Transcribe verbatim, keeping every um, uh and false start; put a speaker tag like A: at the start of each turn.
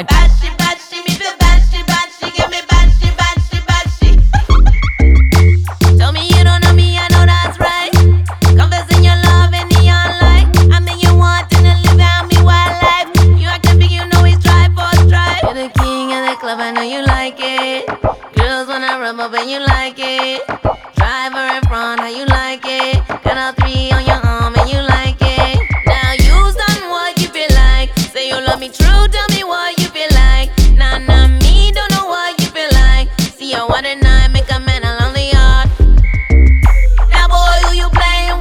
A: like bashy, bashy, me feel bashy, bashy, give me bashy, bashy, bashy. Tell me you don't know me, I know that's right. Confessing your love in the online. I'm the you want to live out me wild life. You acting big, you know it's try for stripe. You're the king of the club, I know you like it. Girls wanna rub up and you like it. Drive her in front, how you like it. Got all three